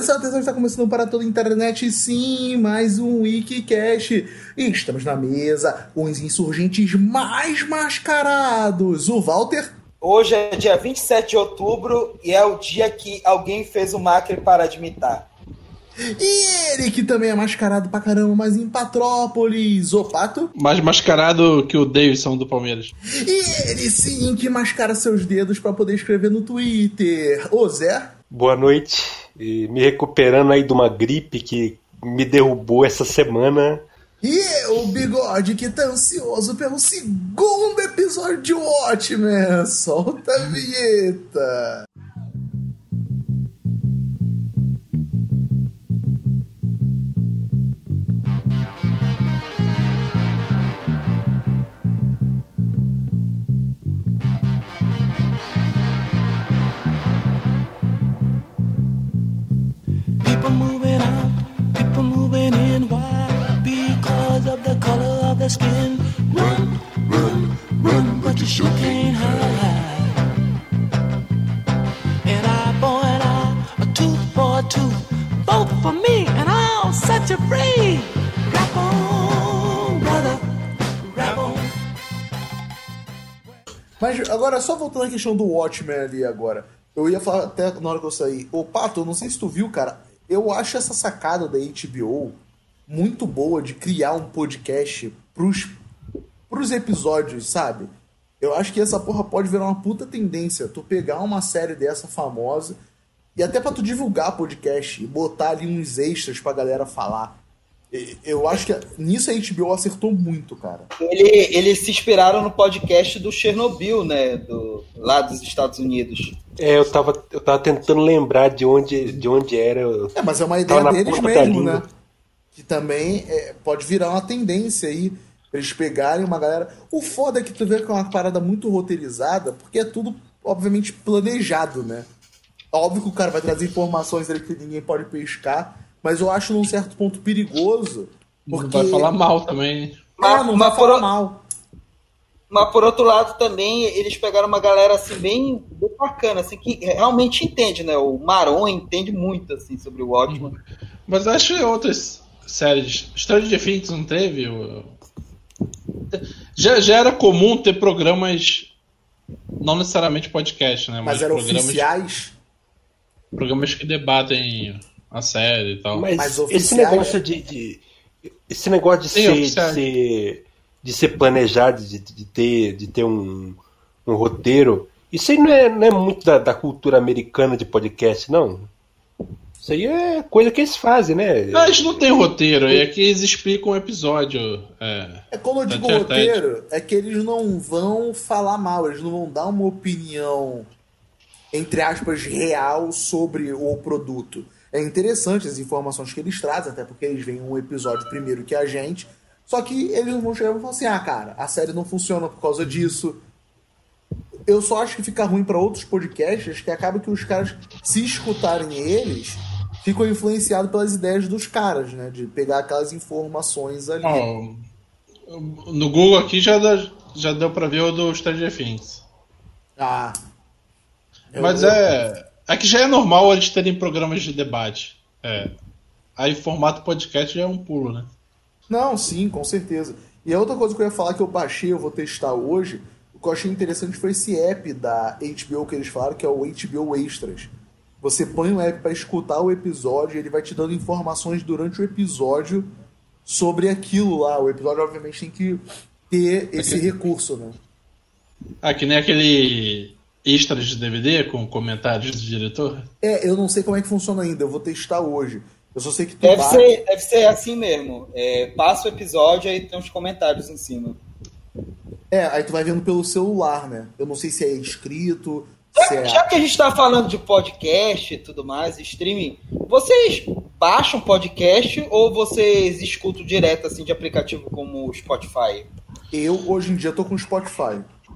atenção, está começando para toda a internet, sim, mais um Wikicast. E estamos na mesa com os insurgentes mais mascarados. O Walter. Hoje é dia 27 de outubro e é o dia que alguém fez o Macri parar de imitar. E ele, que também é mascarado pra caramba, mas em Patrópolis, o Pato. Mais mascarado que o Davidson do Palmeiras. E ele, sim, que mascara seus dedos pra poder escrever no Twitter, o Zé. Boa noite, e me recuperando aí de uma gripe que me derrubou essa semana. E o Bigode, que tá ansioso pelo segundo episódio de Watchmen. Solta a vinheta. People moving out, people moving in. Why? Because of the color of their skin. Run, run, run, but you sure can't hide. An eye for an eye, a tooth for a tooth. Vote for me and I'll set you free. Rap on, brother, rap on. Mas agora, só voltando à questão do Watchmen ali agora. Eu ia falar até na hora que eu saí. Ô, Pato, eu não sei se tu viu, cara. Eu acho essa sacada da HBO muito boa de criar um podcast pros episódios, sabe? Eu acho que essa porra pode virar uma puta tendência. Tu pegar uma série dessa famosa e até pra tu divulgar podcast e botar ali uns extras pra galera falar. Eu acho que nisso a HBO acertou muito, cara. Eles se inspiraram no podcast do Chernobyl, né? Lá dos Estados Unidos. Eu tava tentando lembrar de onde era. Mas é uma ideia deles mesmo, né? Que também pode virar uma tendência aí. Eles pegarem uma galera. O foda é que tu vê que é uma parada muito roteirizada, porque é tudo, obviamente, planejado, né? Óbvio que o cara vai trazer informações ali que ninguém pode pescar, mas eu acho num certo ponto perigoso. Porque... Não vai falar mal também. Não vai falar mal. Mas por outro lado também, eles pegaram uma galera assim bem bacana, assim, que realmente entende, né? O Maron entende muito assim, sobre o Watchmen. Mas acho que outras séries. Stranger Things não teve? Já era comum ter programas, não necessariamente podcast, né? Mas eram oficiais? Programas que debatem a série e tal. Mas esse negócio esse negócio de ser planejado, de ter um roteiro, isso aí não é muito da cultura americana de podcast, não? Isso aí é coisa que eles fazem, né? Não, eles não tem roteiro, é que eles explicam o episódio. Quando eu digo roteiro, é que eles não vão falar mal, eles não vão dar uma opinião, entre aspas, real sobre o produto. É interessante as informações que eles trazem, até porque eles veem um episódio primeiro que a gente, só que eles não vão chegar e falar assim, cara, a série não funciona por causa disso. Eu só acho que fica ruim para outros podcasts, que acaba que os caras, se escutarem eles, ficam influenciados pelas ideias dos caras, né? De pegar aquelas informações ali. No Google aqui já deu pra ver o do Stranger Things. Mas é que já é normal eles terem programas de debate. Aí formato podcast já é um pulo, né? Não, sim, com certeza. E a outra coisa que eu ia falar que eu baixei, eu vou testar hoje, o que eu achei interessante foi esse app da HBO que eles falaram, que é o HBO Extras. Você põe um app para escutar o episódio e ele vai te dando informações durante o episódio sobre aquilo lá. O episódio, obviamente, tem que ter esse recurso, né? Que nem aquele extras de DVD com comentários do diretor? Eu não sei como é que funciona ainda, eu vou testar hoje. Eu só sei que deve ser assim mesmo. Passa o episódio e aí tem uns comentários em cima. Aí tu vai vendo pelo celular, né? Eu não sei se é escrito... Já que a gente tá falando de podcast e tudo mais, streaming, vocês baixam podcast ou vocês escutam direto assim de aplicativo como o Spotify? Eu, hoje em dia, tô com o Spotify.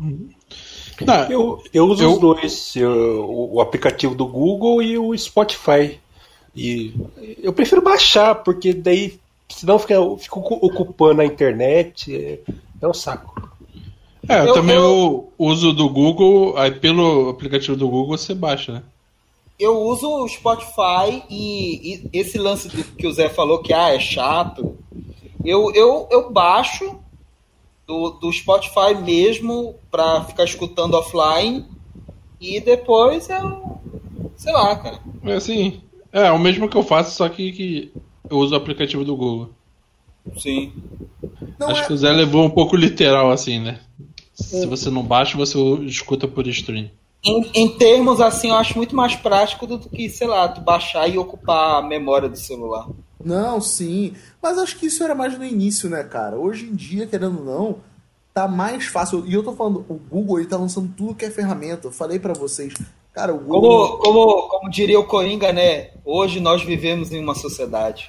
Eu uso os dois, o aplicativo do Google e o Spotify. E eu prefiro baixar, porque daí, senão fica ocupando a internet, é um saco. Eu também uso do Google, aí pelo aplicativo do Google você baixa, né? eu uso o Spotify e esse lance que o Zé falou que é chato, eu baixo do Spotify mesmo pra ficar escutando offline e depois eu... sei lá, cara. É assim, o mesmo que eu faço, só que eu uso o aplicativo do Google. Sim. Acho que o Zé levou um pouco literal assim, né? Se você não baixa, você escuta por stream. Em termos assim, eu acho muito mais prático do que, sei lá, tu baixar e ocupar a memória do celular. Não, sim. Mas acho que isso era mais no início, né, cara? Hoje em dia, querendo ou não, tá mais fácil. E eu tô falando, o Google, ele tá lançando tudo que é ferramenta. Eu falei pra vocês, cara, o Google... Como diria o Coringa, né? Hoje nós vivemos em uma sociedade.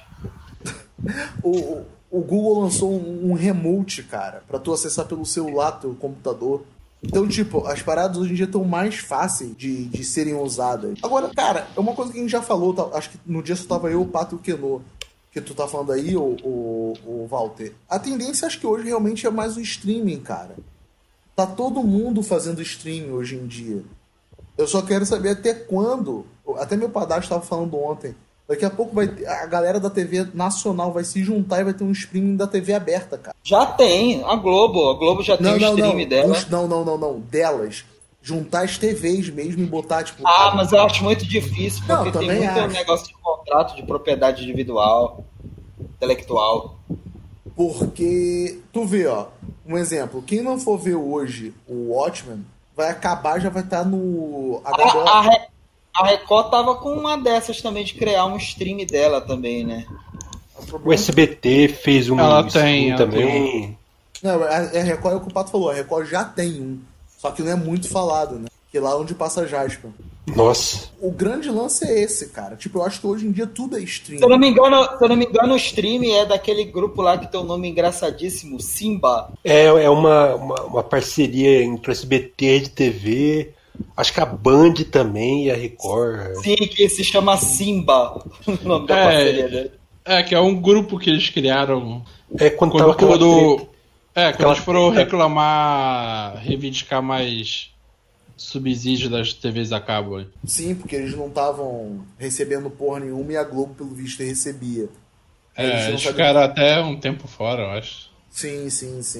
O Google lançou um remote, cara, pra tu acessar pelo celular, teu computador. Então, tipo, as paradas hoje em dia estão mais fáceis de serem usadas. Agora, cara, é uma coisa que a gente já falou, acho que no dia só tava eu, o Pato e o Kenô, que tu tá falando aí, o Walter. A tendência, acho que hoje realmente é mais o streaming, cara. Tá todo mundo fazendo streaming hoje em dia. Eu só quero saber até quando, até meu padrasto estava falando ontem, daqui a pouco a galera da TV nacional vai se juntar e vai ter um streaming da TV aberta, cara. Já tem, a Globo já tem o streaming dela. Não, delas. Juntar as TVs mesmo e botar, tipo... Mas eu acho muito difícil, porque tem muito negócio de contrato de propriedade individual, intelectual. Porque, tu vê, ó, um exemplo, quem não for ver hoje o Watchmen, vai acabar, já vai estar no... A Record tava com uma dessas também, de criar um stream dela também, né? O SBT fez um stream também. Não, a Record é o que o Pato falou, a Record já tem um, só que não é muito falado, né? Que é lá onde passa Jasper. Nossa. O grande lance é esse, cara. Tipo, eu acho que hoje em dia tudo é stream. Se eu não me engano, o stream é daquele grupo lá que tem um nome engraçadíssimo, Simba. É uma parceria entre o SBT de TV... Acho que a Band também e a Record. Sim, que se chama Simba, o nome da parceria dele. Que é um grupo que eles criaram. Quando eles foram reclamar, reivindicar mais subsídio das TVs a cabo. Sim, porque eles não estavam recebendo porra nenhuma e a Globo, pelo visto, recebia. Eles ficaram até um tempo fora, eu acho. Sim.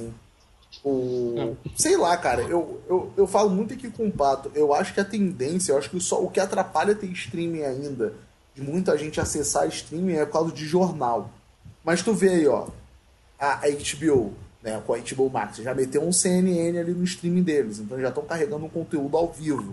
Sei lá, cara, eu falo muito aqui com o Pato. Eu acho que a tendência, eu acho que o que atrapalha ter streaming ainda, de muita gente acessar streaming, é por causa de jornal. Mas tu vê aí, ó, a HBO, né, com a HBO Max, já meteu um CNN ali no streaming deles, então já estão carregando um conteúdo ao vivo.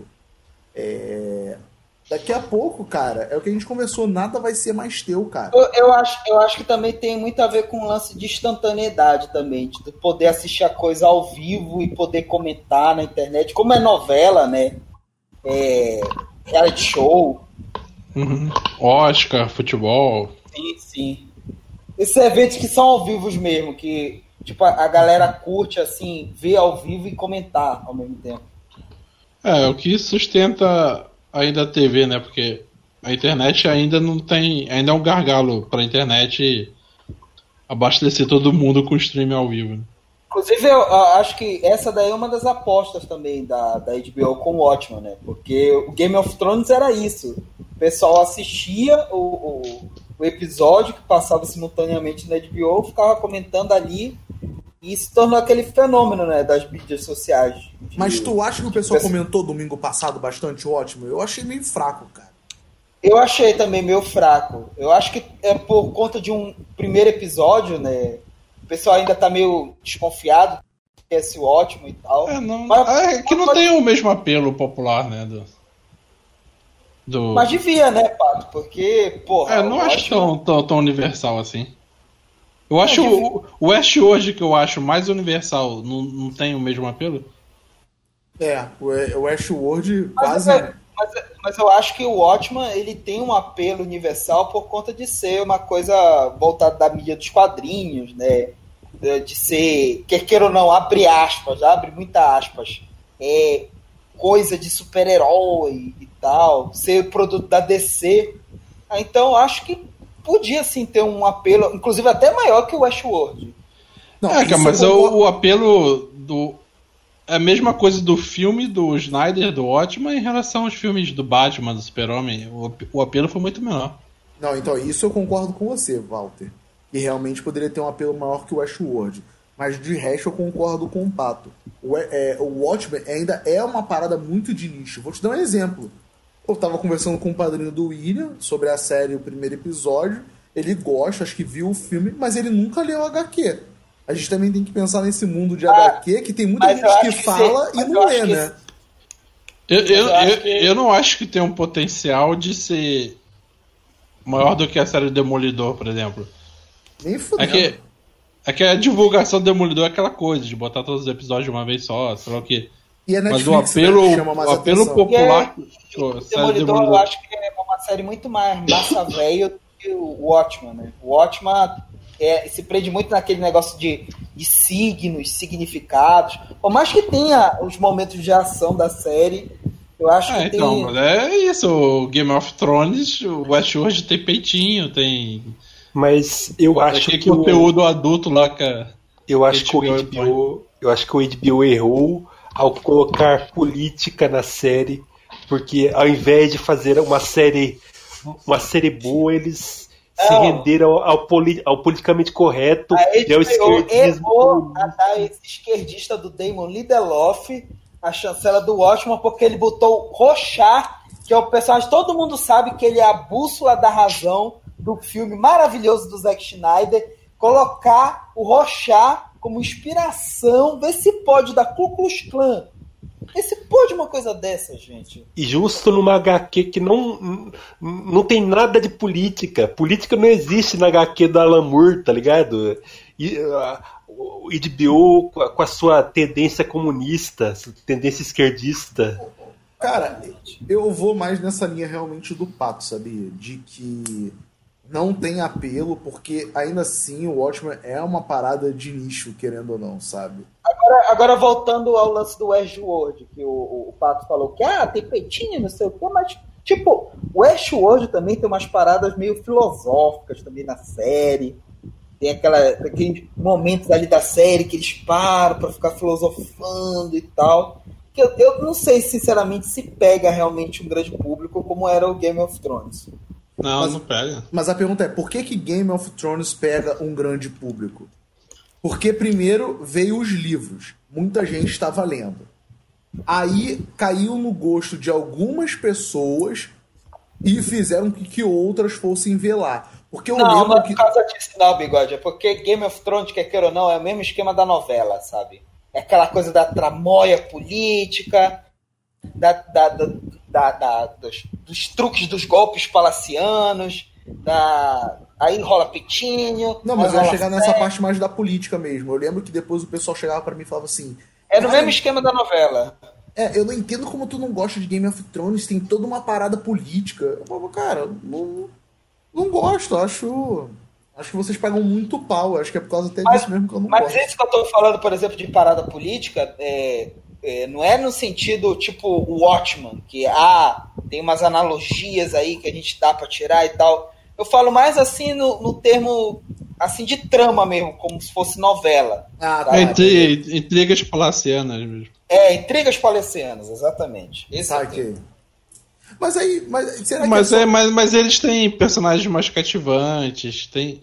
Daqui a pouco, cara, é o que a gente conversou, nada vai ser mais teu, cara. Eu acho que também tem muito a ver com o lance de instantaneidade também, de poder assistir a coisa ao vivo e poder comentar na internet, como é novela, né? Reality show. Uhum. Oscar, futebol. Sim. Esses eventos que são ao vivo mesmo, que tipo, a galera curte assim, ver ao vivo e comentar ao mesmo tempo. O que sustenta ainda a TV, né? Porque a internet ainda não tem... Ainda é um gargalo pra internet abastecer todo mundo com streaming ao vivo. Inclusive, eu acho que essa daí é uma das apostas também da HBO com o Watchmen, né? Porque o Game of Thrones era isso. O pessoal assistia o episódio que passava simultaneamente na HBO, ficava comentando ali e se tornou aquele fenômeno, né, das mídias sociais. Mas tu acha que o pessoal comentou domingo passado bastante o Watchmen? Eu achei meio fraco, cara. Eu achei também meio fraco. Eu acho que é por conta de um primeiro episódio, né? O pessoal ainda tá meio desconfiado que é esse Watchmen e tal. Que não tem o mesmo apelo popular, né? Mas devia, né, Pato? Porque, porra... não acho tão universal assim. Eu acho o Westworld, que eu acho mais universal, não tem o mesmo apelo? O Westworld quase... Mas eu acho que o Watchmen, ele tem um apelo universal por conta de ser uma coisa voltada da mídia dos quadrinhos, né? De ser, quer queira ou não, abre muita aspas, coisa de super-herói e tal, ser produto da DC. Então eu acho que podia sim ter um apelo, inclusive até maior que o Westworld. Mas o apelo É a mesma coisa do filme do Snyder, do Watchmen, em relação aos filmes do Batman, do Super-Homem. O apelo foi muito menor. Não, então isso eu concordo com você, Walter. Que realmente poderia ter um apelo maior que o Westworld. Mas de resto eu concordo com o Pato. O Watchmen ainda é uma parada muito de nicho. Vou te dar um exemplo. Eu tava conversando com o padrinho do William sobre a série, o primeiro episódio. Ele gosta, acho que viu o filme, mas ele nunca leu o HQ. A gente também tem que pensar nesse mundo de HQ, que tem muita gente que fala e não lê, né? Eu não acho que tem um potencial de ser maior do que a série Demolidor, por exemplo. Nem fudendo. É que a divulgação do Demolidor é aquela coisa, de botar todos os episódios de uma vez só, sei lá o quê. E a Netflix, mas o apelo popular... O Demolidor eu acho que é uma série muito mais massa velho do que o Watchmen, né? O Watchmen se prende muito naquele negócio de signos, significados. Por mais que tenha os momentos de ação da série, eu acho que tem... Então, mas é isso, o Game of Thrones, o Westworld tem peitinho, tem... Mas eu acho que conteúdo adulto lá, cara. Eu acho que o HBO errou ao colocar política na série, porque ao invés de fazer uma série boa, eles se renderam ao politicamente correto e ao esquerdismo. Errou a dar esse esquerdista do Damon Lindelof a chancela do Watchmen, porque ele botou Rorschach, que é o personagem, todo mundo sabe que ele é a bússola da razão do filme maravilhoso do Zack Snyder, colocar o Rorschach como inspiração. Vê se pode da Ku Klux Klan. Vê se pode uma coisa dessa, gente. E justo numa HQ que não tem nada de política. Política não existe na HQ do Alan Moore, tá ligado? E, o HBO com a sua tendência comunista, tendência esquerdista. Cara, eu vou mais nessa linha realmente do Pato, sabia? De que não tem apelo, porque ainda assim o Watchmen é uma parada de nicho, querendo ou não, sabe? Agora voltando ao lance do Westworld, que o Pato falou que tem peitinho, não sei o quê, mas tipo, o Westworld também tem umas paradas meio filosóficas também na série. Tem aqueles momentos ali da série que eles param pra ficar filosofando e tal. Que eu não sei, sinceramente, se pega realmente um grande público como era o Game of Thrones. Não pega. Mas a pergunta é, por que Game of Thrones pega um grande público? Porque primeiro veio os livros. Muita gente estava lendo. Aí caiu no gosto de algumas pessoas e fizeram que outras fossem ver lá. Porque eu não, lembro não é por causa disso não, Bigode. É porque Game of Thrones, quer queira ou não, é o mesmo esquema da novela, sabe? É aquela coisa da tramóia política, dos truques dos golpes palacianos, aí rola pitinho. Não, mas eu ia chegar nessa parte mais da política mesmo. Eu lembro que depois o pessoal chegava pra mim e falava assim... É no mesmo esquema da novela. Eu não entendo como tu não gosta de Game of Thrones, tem toda uma parada política. Eu falo, cara, não gosto, acho que vocês pegam muito pau, acho que é por causa até disso mesmo que eu não gosto. Mas isso que eu tô falando, por exemplo, de parada política, não é no sentido tipo o Watchmen, que tem umas analogias aí que a gente dá pra tirar e tal. Eu falo mais assim no termo assim de trama mesmo, como se fosse novela. Intrigas palacianas mesmo. Intrigas palacianas, exatamente. Mas será que mas eles têm personagens mais cativantes, tem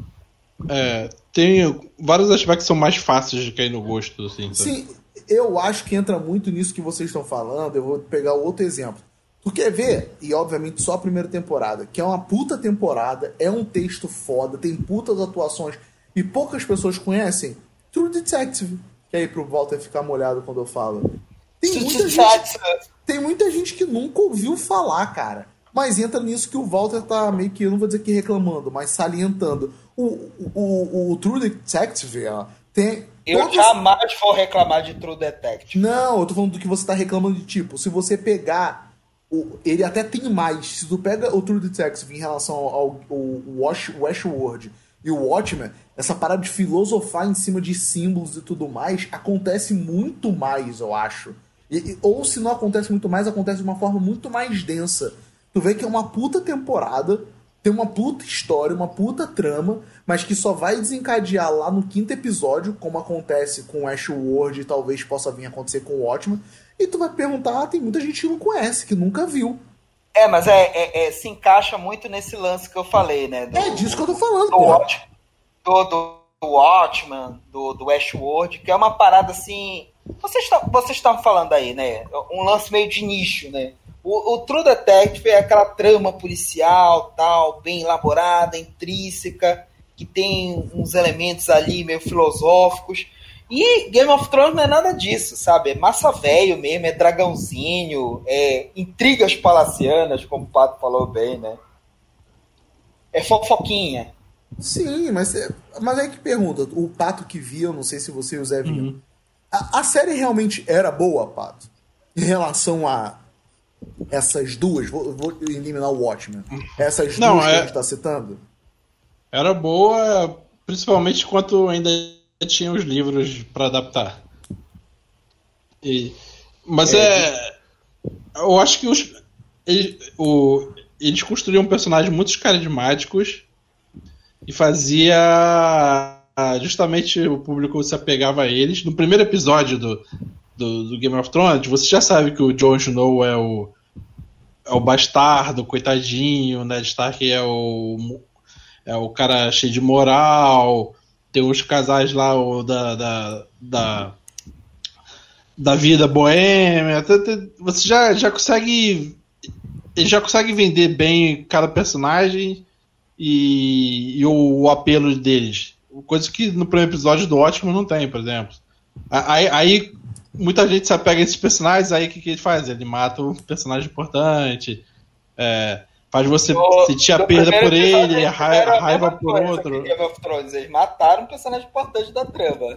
vários aspectos que são mais fáceis de cair no gosto, assim. Sim, eu acho que entra muito nisso que vocês estão falando. Eu vou pegar outro exemplo. Tu quer ver, e obviamente só a primeira temporada, que é uma puta temporada, é um texto foda, tem putas atuações e poucas pessoas conhecem, True Detective. Que aí pro Walter ficar molhado quando eu falo. Tem muita gente que nunca ouviu falar, cara. Mas entra nisso que o Walter tá meio que, eu não vou dizer que reclamando, mas salientando. O True Detective, tem... Eu jamais vou reclamar de True Detective. Não, eu tô falando do que você tá reclamando de tipo, se você pegar... Ele até tem mais. Se tu pega o True Detective em relação ao Westworld e o Watchmen, essa parada de filosofar em cima de símbolos e tudo mais, acontece muito mais, eu acho. Ou se não acontece muito mais, acontece de uma forma muito mais densa. Tu vê que é uma puta temporada, tem uma puta história, uma puta trama, mas que só vai desencadear lá no 5º episódio, como acontece com Westworld e talvez possa vir a acontecer com o Watchmen, e tu vai perguntar, tem muita gente que não conhece, que nunca viu. Mas se encaixa muito nesse lance que eu falei, né? Disso que eu tô falando, do Watchmen, do Westworld, que é uma parada assim... Vocês estão falando aí, né? Um lance meio de nicho, né? O True Detective é aquela trama policial, tal, bem elaborada, intrínseca, que tem uns elementos ali meio filosóficos. E Game of Thrones não é nada disso, sabe? É massa velho mesmo, é dragãozinho, é intrigas palacianas, como o Pato falou bem, né? É fofoquinha. Sim, mas aí que pergunta, o Pato que via, eu não sei se você e o Zé viam. A série realmente era boa, Pato? Em relação a essas duas, vou eliminar o Watchmen. Essas duas que a gente tá citando? Era boa, principalmente enquanto ainda tinha os livros para adaptar. Mas eu acho que eles construíam personagens muito carismáticos e fazia justamente o público se apegava a eles. No primeiro episódio do Game of Thrones, você já sabe que o Jon Snow é o bastardo, coitadinho, Ned Stark é o cara cheio de moral. Tem os casais lá da vida boêmia. Você já consegue. Ele já consegue vender bem cada personagem e o apelo deles. Coisa que no primeiro episódio do Watchmen não tem, por exemplo. Aí muita gente se apega a esses personagens, aí o que ele faz? Ele mata um personagem importante. Faz você sentir a perda por ele, a raiva por outro. Game of Thrones, eles mataram um personagem importante da trama.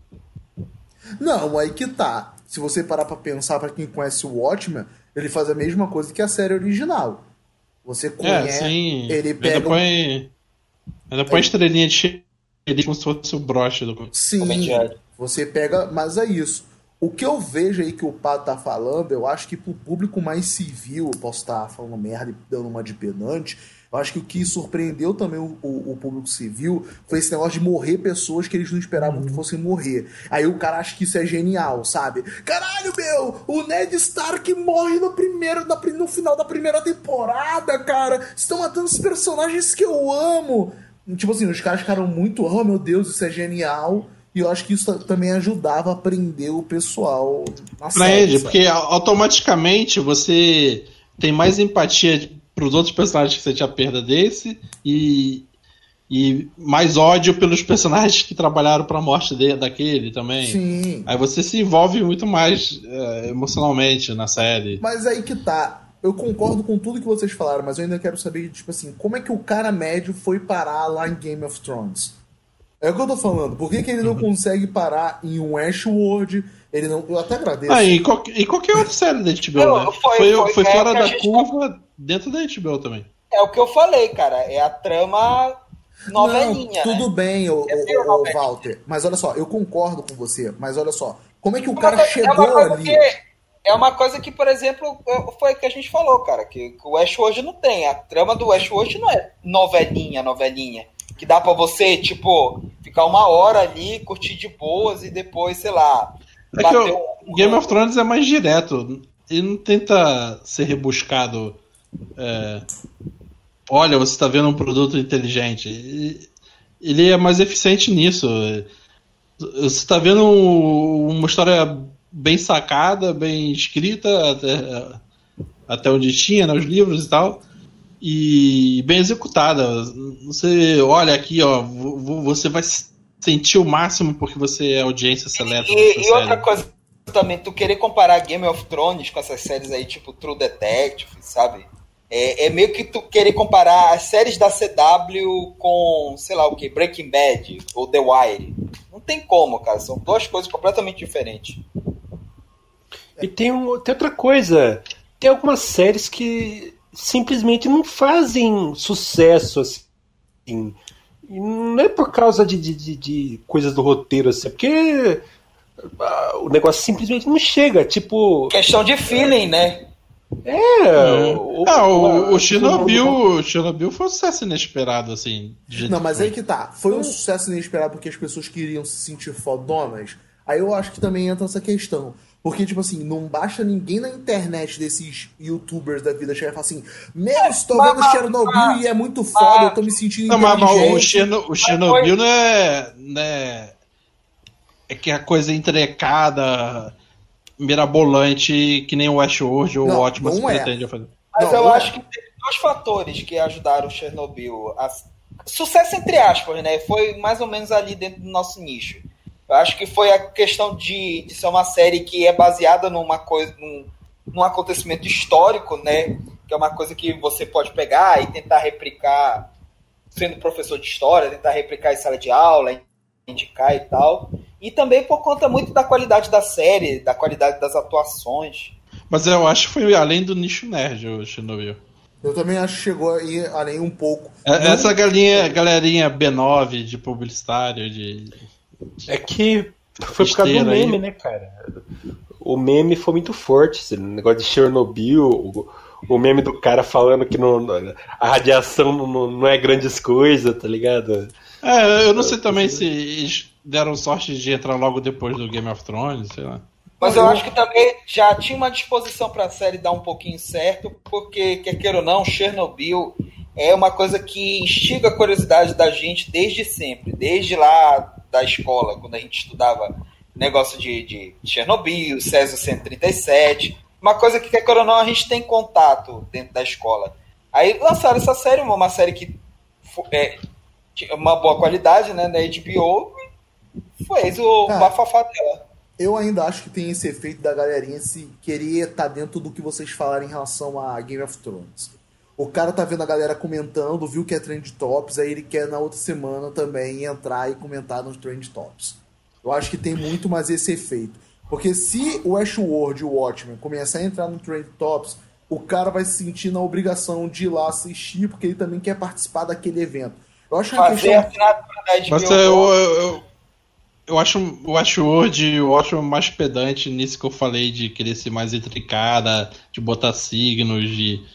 Não, aí que tá. Se você parar pra pensar, pra quem conhece o Watchmen, ele faz a mesma coisa que a série original. Você conhece, ele pega... Ainda põe estrelinha de xerife como se fosse o broche do... Sim, você pega... Mas é isso. O que eu vejo aí que o Pato tá falando, eu acho que pro público mais civil, eu posso estar falando merda e dando uma de pedante, eu acho que o que surpreendeu também o público civil foi esse negócio de morrer pessoas que eles não esperavam que fossem morrer. Aí o cara acha que isso é genial, sabe? Caralho, meu! O Ned Stark morre no final da primeira temporada, cara! Estão matando os personagens que eu amo! Tipo assim, os caras ficaram muito... Oh, meu Deus, isso é genial... E eu acho que isso também ajudava a prender o pessoal na série. Porque automaticamente você tem mais empatia pros outros personagens que você tinha perda desse e mais ódio pelos personagens que trabalharam pra morte daquele também. Sim. Aí você se envolve muito mais emocionalmente na série. Mas aí que tá. Eu concordo com tudo que vocês falaram, mas eu ainda quero saber, tipo assim, como é que o cara médio foi parar lá em Game of Thrones? É o que eu tô falando. Por que ele não consegue parar em um Westworld? Ele não... Eu até agradeço. E qualquer outra série da HBO, né? Foi fora da curva dentro da HBO também. É o que eu falei, cara. É a trama novelinha, não, tudo bem, o Walter. Mas olha só, eu concordo com você. Mas olha só, como é que o cara chegou ali? É uma coisa que, por exemplo, foi o que a gente falou, cara. Que o Westworld não tem. A trama do Westworld não é novelinha. Que dá pra você, tipo, ficar uma hora ali, curtir de boas e depois, sei lá... o Game of Thrones é mais direto. Ele não tenta ser rebuscado. Olha, você tá vendo um produto inteligente. Ele é mais eficiente nisso. Você tá vendo uma história bem sacada, bem escrita, até onde tinha, nos livros e tal. E bem executada. Você olha aqui, ó, você vai sentir o máximo porque você é audiência seleta. E outra coisa também, tu querer comparar Game of Thrones com essas séries aí, tipo True Detective, sabe? É meio que tu querer comparar as séries da CW com, sei lá o que, Breaking Bad ou The Wire. Não tem como, cara. São duas coisas completamente diferentes. E tem outra coisa. Tem algumas séries que simplesmente não fazem sucesso assim. E não é por causa de coisas do roteiro assim, é porque o negócio simplesmente não chega, tipo... Questão de feeling, né? O Chernobyl foi um sucesso inesperado, assim. Não, mas aí que tá. Foi um sucesso inesperado porque as pessoas queriam se sentir fodonas. Aí eu acho que também entra essa questão. Porque, tipo assim, não baixa ninguém na internet desses youtubers da vida chegar e falar assim: Meu, estou vendo Chernobyl e é muito foda, eu tô me sentindo inteligente. O Chernobyl não é que a coisa entrecada, mirabolante, que nem o Westworld ou o Watchmen se pretende fazer. Mas eu acho que tem dois fatores que ajudaram o Chernobyl a... Sucesso entre aspas, né? Foi mais ou menos ali dentro do nosso nicho. Eu acho que foi a questão de ser uma série que é baseada num acontecimento histórico, né? Que é uma coisa que você pode pegar e tentar replicar, sendo professor de história, tentar replicar em sala de aula, indicar e tal. E também por conta muito da qualidade da série, da qualidade das atuações. Mas eu acho que foi além do nicho nerd, o Chernobyl. Eu também acho que chegou a ir além um pouco. Essa galerinha B9 de publicitário, É que foi por causa do meme, né, cara? O meme foi muito forte, esse negócio de Chernobyl, o meme do cara falando que a radiação não é grandes coisas, tá ligado? Eu não sei também se eles deram sorte de entrar logo depois do Game of Thrones, sei lá. Mas eu acho que também já tinha uma disposição pra série dar um pouquinho certo, porque, quer queira ou não, Chernobyl é uma coisa que instiga a curiosidade da gente desde sempre, desde lá da escola, quando a gente estudava negócio de Chernobyl, Césio 137, uma coisa que, quer queira ou não, a gente tem contato dentro da escola. Aí lançaram essa série, uma série que tinha uma boa qualidade, né, na HBO, e fez o bafafá dela. Eu ainda acho que tem esse efeito da galerinha se querer estar dentro do que vocês falaram em relação a Game of Thrones. O cara tá vendo a galera comentando, viu que é Trend Tops, aí ele quer na outra semana também entrar e comentar nos Trend Tops. Eu acho que tem muito mais esse efeito. Porque se o Westworld e o Watchmen começar a entrar no Trend Tops, o cara vai se sentir na obrigação de ir lá assistir, porque ele também quer participar daquele evento. Eu acho que fazer a assinatura da HBO. Mas eu acho o Westworld e o Watchmen mais pedante nisso que eu falei, de querer ser mais intricada, de botar signos,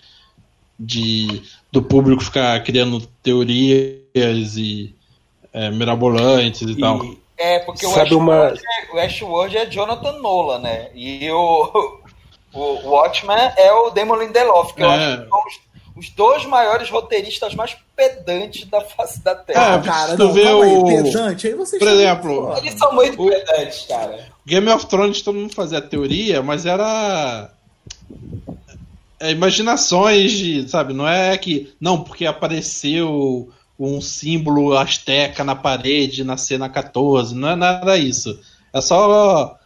do público ficar criando teorias e mirabolantes e tal. Porque o Westworld é Jonathan Nolan, né? E o Watchmen é o Damon Lindelof, que eu acho que são os dois maiores roteiristas mais pedantes da face da Terra. Cara, não, calma aí, pedante, aí vocês... Por exemplo... Eles são muito pedantes, cara. Game of Thrones todo mundo fazia teoria, mas era... imaginações de, sabe, não é que... Não, porque apareceu um símbolo asteca na parede na cena 14, não é nada isso. É só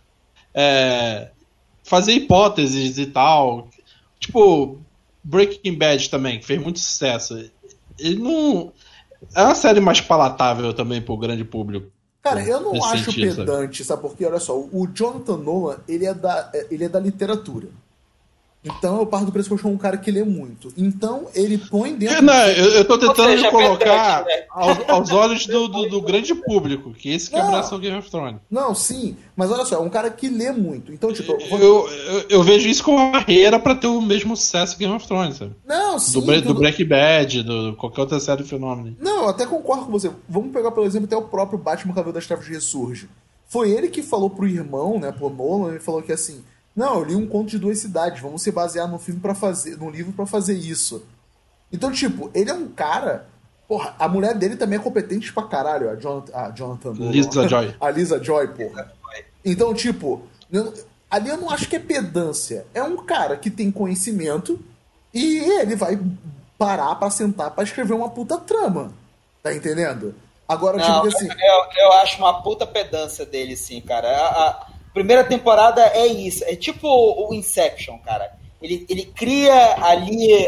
fazer hipóteses e tal. Tipo... Breaking Bad também, que fez muito sucesso. Ele não... É uma série mais palatável também pro grande público. Cara, eu não acho pedante, sabe por quê? Olha só, o Jonathan Nolan, ele é da literatura. Então eu parto do pressuposto que é um cara que lê muito. Então ele põe dentro... Eu tô tentando colocar aos olhos do grande público, que esse que abraça o Game of Thrones. Não, sim, mas olha só, é um cara que lê muito. Então, tipo... Eu vejo isso como uma barreira pra ter o mesmo sucesso que Game of Thrones, sabe? Não, sim... Do Breaking Bad, do qualquer outra série de fenômeno. Não, eu até concordo com você. Vamos pegar, por exemplo, até o próprio Batman Cavaleiro das Trevas Ressurge. Foi ele que falou pro irmão, né, pro Nolan, ele falou que assim... Não, eu li um conto de 2 cidades, vamos se basear num livro pra fazer isso. Então, tipo, ele é um cara... Porra, a mulher dele também é competente pra caralho, a Jonathan Nolan. Lisa Joy. A Lisa Joy, porra. Então, tipo, ali eu não acho que é pedância. É um cara que tem conhecimento e ele vai parar pra sentar pra escrever uma puta trama. Tá entendendo? Agora, não, tipo assim... Eu acho uma puta pedância dele, sim, cara. A primeira temporada é isso. É tipo o Inception, cara. Ele cria ali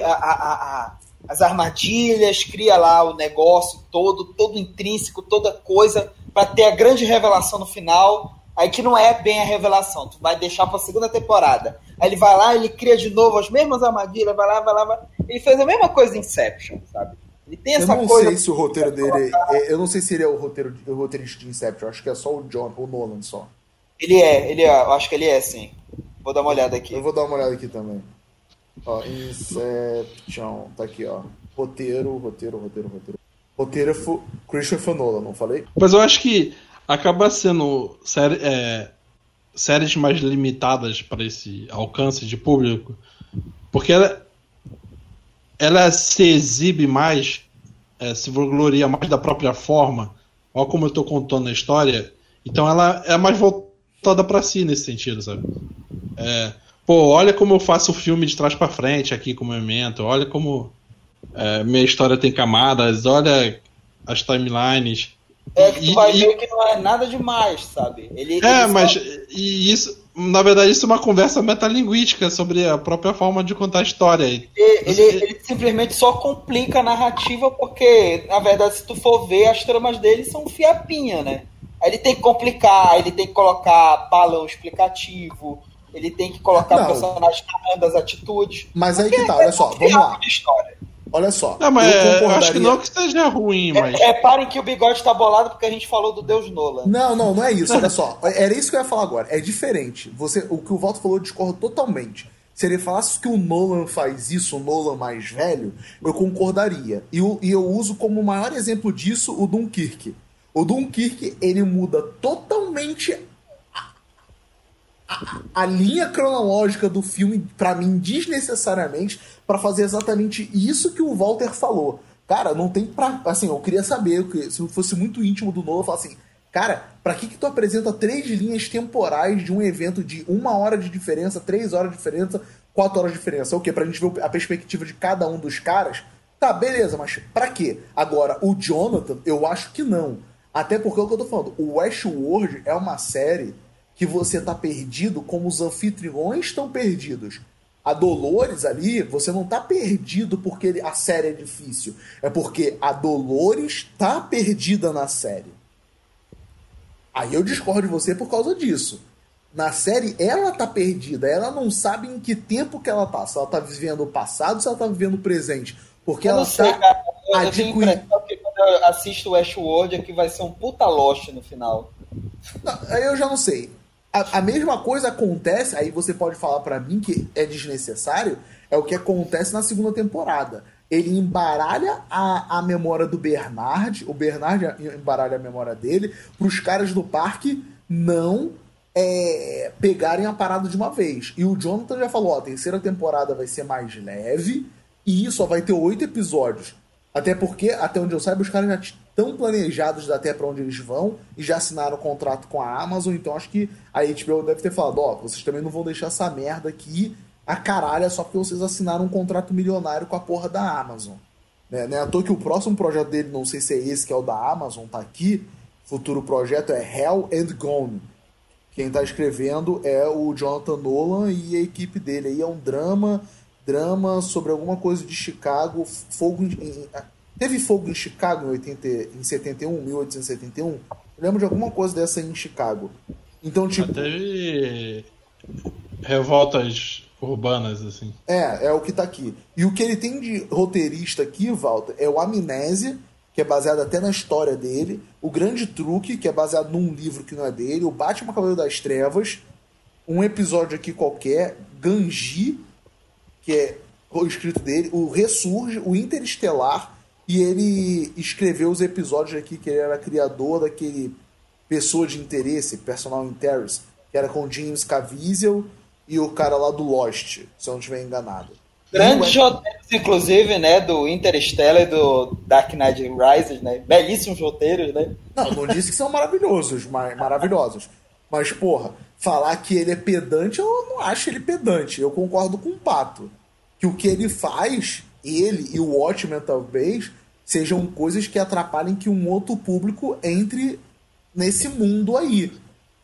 as armadilhas, cria lá o negócio todo intrínseco, toda coisa, pra ter a grande revelação no final. Aí que não é bem a revelação. Tu vai deixar pra segunda temporada. Aí ele vai lá, ele cria de novo as mesmas armadilhas, vai lá. Ele fez a mesma coisa em Inception, sabe? Ele tem essa coisa... Eu não sei se o roteiro dele... Eu não sei se ele é o roteirista de Inception. Eu acho que é só o Nolan só. Ele é, eu acho que ele é, sim. Vou dar uma olhada aqui. Eu vou dar uma olhada aqui também. Ó, Inception, tá aqui, ó. Roteiro é Christopher Nolan, não falei? Mas eu acho que acaba sendo séries mais limitadas para esse alcance de público, porque ela se exibe mais, se vangloria mais da própria forma, olha como eu estou contando a história, então ela é mais voltada para si nesse sentido, sabe? Olha como eu faço o filme de trás para frente aqui com o Memento, olha como minha história tem camadas, olha as timelines. Tu vai ver que não é nada demais, sabe? Isso, na verdade, isso é uma conversa metalinguística sobre a própria forma de contar a história. Ele simplesmente só complica a narrativa porque, na verdade, se tu for ver, as tramas dele são fiapinha, né? Aí ele tem que complicar, ele tem que colocar balão explicativo, ele tem que colocar personagens tomando as atitudes. Mas aí que tá, olha só, vamos lá. Olha só. Não, mas eu acho que não que seja ruim, mas. Reparem que o bigode tá bolado porque a gente falou do Deus Nolan. Não é isso, olha só. Era isso que eu ia falar agora. É diferente. O que o Walter falou eu discordo totalmente. Se ele falasse que o Nolan faz isso, o Nolan mais velho, eu concordaria. E eu uso como maior exemplo disso o Dunkirk. O Dunkirk, ele muda totalmente a linha cronológica do filme, pra mim, desnecessariamente, pra fazer exatamente isso que o Walter falou. Cara, não tem pra... Assim, eu queria saber, se eu fosse muito íntimo do Nolan, eu falasse assim, cara, pra que tu apresenta 3 linhas temporais de um evento de 1 hora de diferença, 3 horas de diferença, 4 horas de diferença? O quê? Pra gente ver a perspectiva de cada um dos caras? Tá, beleza, mas pra quê? Agora, o Jonathan, eu acho que não. Até porque é o que eu tô falando. O Westworld é uma série que você tá perdido como os anfitriões estão perdidos. A Dolores ali, você não tá perdido porque a série é difícil. É porque a Dolores tá perdida na série. Aí eu discordo de você por causa disso. Na série, ela tá perdida. Ela não sabe em que tempo que ela tá. Se ela tá vivendo o passado, se ela tá vivendo o presente. Porque eu ela não sei, tá cara. Eu tenho a impressão que quando eu assisto o Westworld é que vai ser um puta Lost no final. Não, aí eu já não sei. A mesma coisa acontece, aí você pode falar pra mim que é desnecessário, é o que acontece na segunda temporada. Ele embaralha a memória do Bernard, o Bernard embaralha a memória dele, pros caras do parque não pegarem a parada de uma vez. E o Jonathan já falou, a terceira temporada vai ser mais leve e só vai ter 8 episódios. Até porque, até onde eu saiba, os caras já estão planejados até pra onde eles vão e já assinaram o contrato com a Amazon, então acho que a HBO deve ter falado, vocês também não vão deixar essa merda aqui a caralho só porque vocês assinaram um contrato milionário com a porra da Amazon. Né? Não é à toa que o próximo projeto dele, não sei se é esse que é o da Amazon, tá aqui, futuro projeto é Hell and Gone. Quem tá escrevendo é o Jonathan Nolan e a equipe dele. Aí é um drama sobre alguma coisa de Chicago, teve fogo em Chicago em 71, 1871? Eu lembro de alguma coisa dessa aí em Chicago. Então, tipo... Teve revoltas urbanas, assim. É o que tá aqui. E o que ele tem de roteirista aqui, Walter, é o Amnésia, que é baseado até na história dele, o Grande Truque, que é baseado num livro que não é dele, o Batman Cavaleiro das Trevas, um episódio aqui qualquer, Ganji, que é o escrito dele, o Ressurge, o Interestelar, e ele escreveu os episódios aqui que ele era criador daquele Pessoa de Interesse, Personal Interest, que era com James Caviezel e o cara lá do Lost, se eu não estiver enganado. Grandes roteiros, inclusive, né, do Interstellar e do Dark Knight Rises, né, belíssimos roteiros, né. Não disse que são maravilhosos, mas, porra, falar que ele é pedante, eu não acho ele pedante. Eu concordo com o Pato. Que o que ele faz, ele e o Watchmen talvez, sejam coisas que atrapalhem que um outro público entre nesse mundo aí.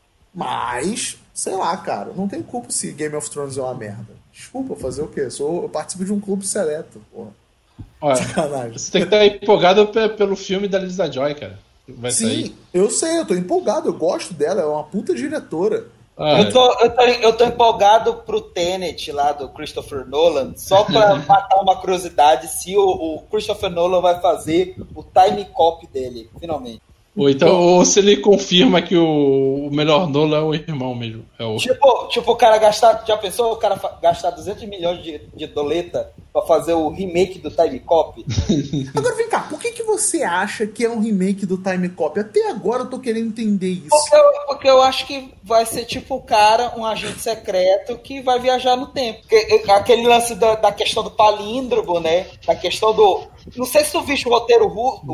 Mas, sei lá, cara, não tem culpa se Game of Thrones é uma merda. Desculpa, fazer o quê? Eu participo de um clube seleto, porra. Olha, sacanagem. Você tem que estar empolgado pelo filme da Lisa Joy, cara. Vai sair. Eu sei, eu tô empolgado, eu gosto dela, é uma puta diretora. Eu tô empolgado pro Tenet lá do Christopher Nolan, só pra matar uma curiosidade se o Christopher Nolan vai fazer o time cop dele, finalmente. Ou então, ou se ele confirma que o melhor Nolan é o irmão mesmo. É o... Tipo, o cara gastar. Já pensou o cara gastar 200 milhões de doleta pra fazer o remake do Time Cop? Agora vem cá, por que você acha que é um remake do Time Cop? Até agora eu tô querendo entender isso. Porque eu acho que vai ser tipo o cara, um agente secreto que vai viajar no tempo. Porque aquele lance da questão do palíndromo, né? Da questão do. Não sei se tu viste o roteiro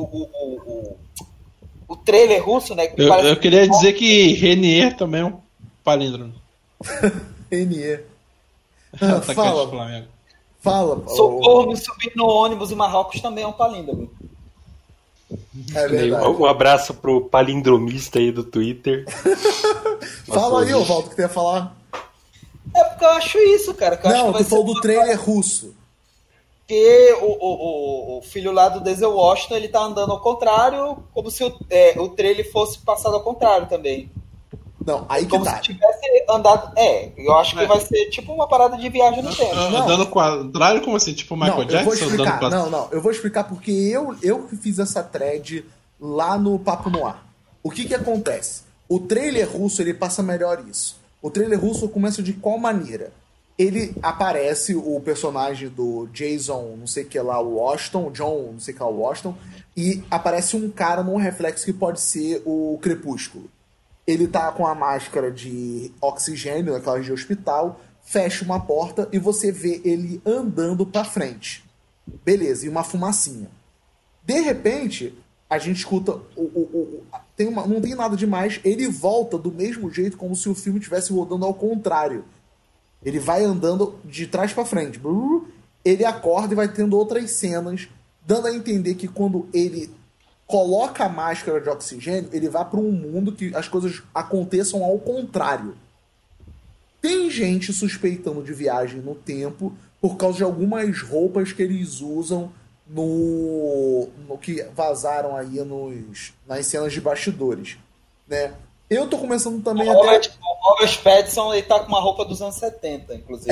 o trailer russo, né? Eu queria dizer que Renier também é um palíndromo. Renier. Fala. Socorro me subir no ônibus em Marrocos também é um palíndromo. É verdade. Um abraço pro palindromista aí do Twitter. Fala aí, Osvaldo, que tu ia falar. É porque eu acho isso, cara. Que eu acho que vai tu falou do trailer russo. Porque o filho lá do Denzel Washington, ele tá andando ao contrário, como se o trailer fosse passado ao contrário também. Não, aí que como tá. Se tivesse andado. Eu acho que vai ser tipo uma parada de viagem no tempo. Andando ao contrário, como assim? Tipo Michael Jackson? Eu vou explicar porque eu que fiz essa thread lá no Papo Noir. O que acontece? O trailer russo, ele passa melhor isso. O trailer russo começa de qual maneira? Ele aparece, o personagem do Jason, não sei o que lá, Washington, John, não sei o que lá, Washington, e aparece um cara num reflexo que pode ser o Crepúsculo. Ele tá com a máscara de oxigênio, aquela de hospital, fecha uma porta e você vê ele andando pra frente. Beleza, e uma fumacinha. De repente, a gente escuta não tem nada demais, ele volta do mesmo jeito como se o filme estivesse rodando ao contrário. Ele vai andando de trás pra frente. Ele acorda e vai tendo outras cenas, dando a entender que quando ele coloca a máscara de oxigênio, ele vai para um mundo que as coisas aconteçam ao contrário. Tem gente suspeitando de viagem no tempo por causa de algumas roupas que eles usam no que vazaram aí nas cenas de bastidores, né? Eu tô começando também o Robert Pattinson, ele tá com uma roupa dos anos 70, inclusive.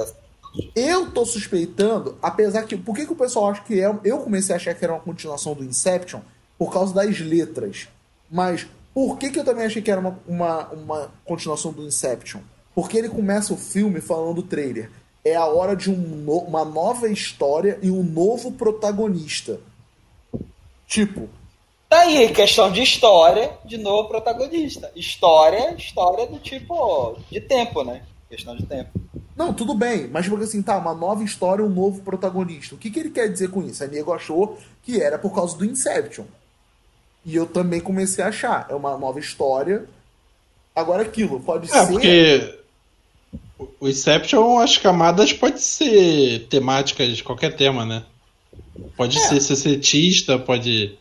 Eu tô suspeitando, apesar que... Por que o pessoal acha que é... Eu comecei a achar que era uma continuação do Inception por causa das letras. Mas por que eu também achei que era uma continuação do Inception? Porque ele começa o filme falando do trailer. É a hora de uma nova história e um novo protagonista. Tipo... Tá aí, questão de história, de novo protagonista. História do tipo de tempo, né? Questão de tempo. Não, tudo bem, mas porque assim, tá, uma nova história, um novo protagonista. O que ele quer dizer com isso? A nego achou que era por causa do Inception. E eu também comecei a achar. É uma nova história. Agora aquilo, pode ser... porque o Inception, as camadas pode ser temáticas de qualquer tema, né? Pode ser setista, pode...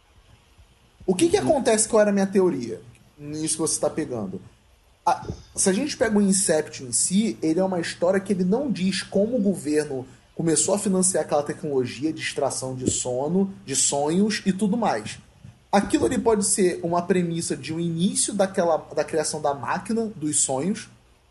O que acontece, qual era a minha teoria? Nisso que você está pegando. Se a gente pega o Inception em si, ele é uma história que ele não diz como o governo começou a financiar aquela tecnologia de extração de sono, de sonhos e tudo mais. Aquilo ali pode ser uma premissa de um início da criação da máquina dos sonhos,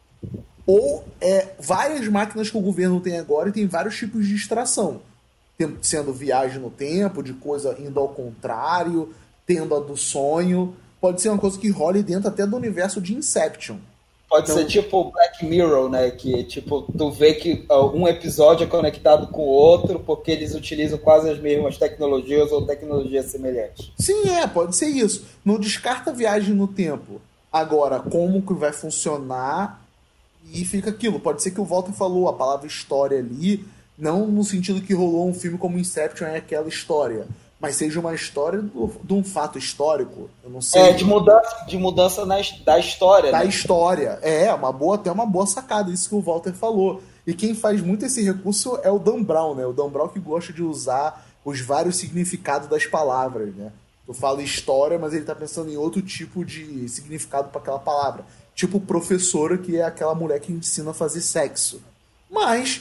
ou várias máquinas que o governo tem agora e tem vários tipos de extração. Sendo viagem no tempo, de coisa indo ao contrário... tendo a do sonho, pode ser uma coisa que role dentro até do universo de Inception. Pode ser tipo Black Mirror, né? Que tipo, tu vê que um episódio é conectado com o outro porque eles utilizam quase as mesmas tecnologias ou tecnologias semelhantes. Sim, pode ser isso. Não descarta a viagem no tempo. Agora, como que vai funcionar e fica aquilo. Pode ser que o Walter falou a palavra história ali, não no sentido que rolou um filme como Inception é aquela história, mas seja uma história de um fato histórico. Eu não sei. De mudança da história. Da né? história. Até uma boa sacada, isso que o Walter falou. E quem faz muito esse recurso é o Dan Brown, né? O Dan Brown que gosta de usar os vários significados das palavras, né? Tu fala história, mas ele tá pensando em outro tipo de significado para aquela palavra. Tipo professora, que é aquela mulher que ensina a fazer sexo. Mas,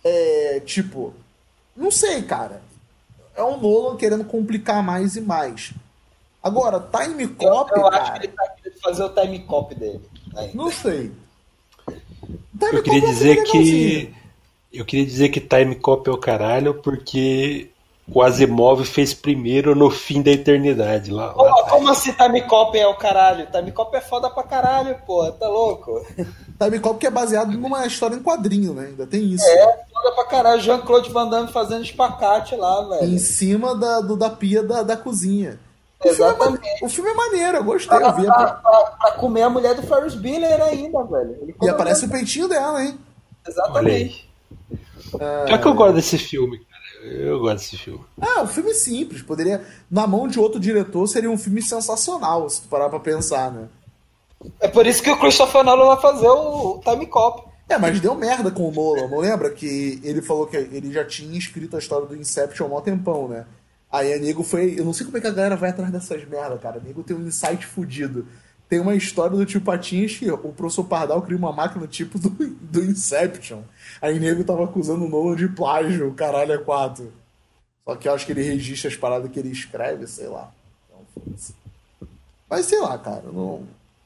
não sei, cara. É o Nolan querendo complicar mais e mais. Agora, Time Cop, eu acho que ele tá querendo fazer o Time Cop dele. Não sei. Eu queria dizer que Time Cop é o caralho, porque o Asimov fez primeiro no fim da eternidade. Lá como assim Time Cop é o caralho? Time Cop é foda pra caralho, porra, tá louco? Time Cop que é baseado numa história em quadrinho, né? Ainda tem isso. Foda pra caralho. Jean-Claude Van Damme fazendo espacate lá, velho. Em cima da pia da cozinha. Exatamente. O filme é maneiro, eu gostei. Pra comer a mulher do Ferris Bueller ainda, velho. E aparece o peitinho dela, hein? Exatamente. Já que eu gosto desse filme, cara. Eu gosto desse filme. Um filme simples. Poderia, na mão de outro diretor, seria um filme sensacional, se tu parar pra pensar, né? É por isso que o Christopher Nolan vai fazer o Time Cop. Mas deu merda com o Nolan, não lembra? Que ele falou que ele já tinha escrito a história do Inception há um mó tempão, né? Aí a nego foi... Eu não sei como é que a galera vai atrás dessas merdas, cara. A nego tem um insight fudido. Tem uma história do tio Patinhas que o professor Pardal cria uma máquina tipo do Inception. Aí o nego tava acusando o Nolan de plágio, caralho, é 4. Só que eu acho que ele registra as paradas que ele escreve, sei lá. Então, mas sei lá, cara, não...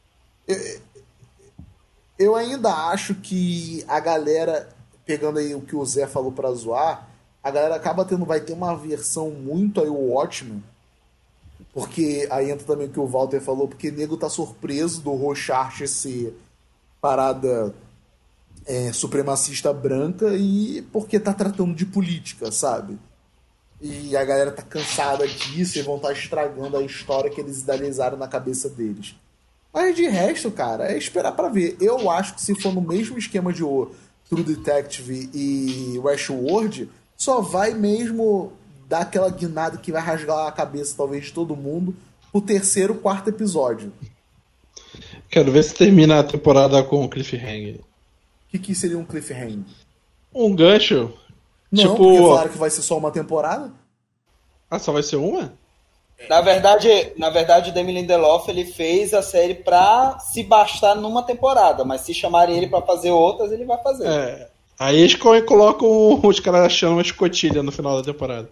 Eu ainda acho que a galera, pegando aí o que o Zé falou pra zoar, a galera acaba vai ter uma versão muito aí o Watchmen, porque aí entra também o que o Walter falou, porque o nego tá surpreso do Rorschach ser parada supremacista branca e porque tá tratando de política, sabe? E a galera tá cansada disso e vão estar estragando a história que eles idealizaram na cabeça deles. Mas de resto, cara, é esperar pra ver. Eu acho que se for no mesmo esquema de True Detective e Westworld, só vai mesmo dar aquela guinada que vai rasgar a cabeça, talvez, de todo mundo, pro 3º, 4º episódio. Quero ver se termina a temporada com o cliffhanger. O que seria um cliffhanger? Um gancho. Não, porque falaram que vai ser só uma temporada. Só vai ser uma? Na verdade, o Damon Lindelof ele fez a série pra se bastar numa temporada, mas se chamarem ele pra fazer outras, ele vai fazer. Aí eles colocam os caras achando uma escotilha no final da temporada.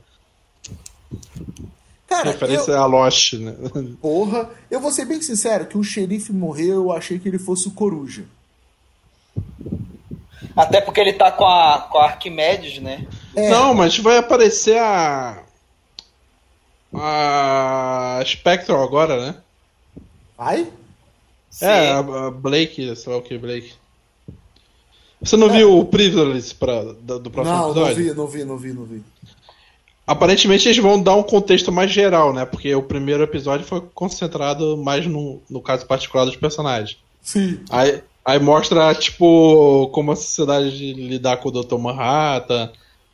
Cara, referência a Lost, né? Porra, eu vou ser bem sincero, que o xerife morreu, eu achei que ele fosse o Coruja. Até porque ele tá com a Arquimedes, né? Não, mas vai aparecer a Spectre agora, né? Vai? Sim. A Blake, sei lá o que, Blake. Você não viu o Privilege do próximo episódio? Não vi. Aparentemente eles vão dar um contexto mais geral, né? Porque o primeiro episódio foi concentrado mais no caso particular dos personagens. Sim. Aí mostra, tipo, como a sociedade lidar com o Dr. Manhattan,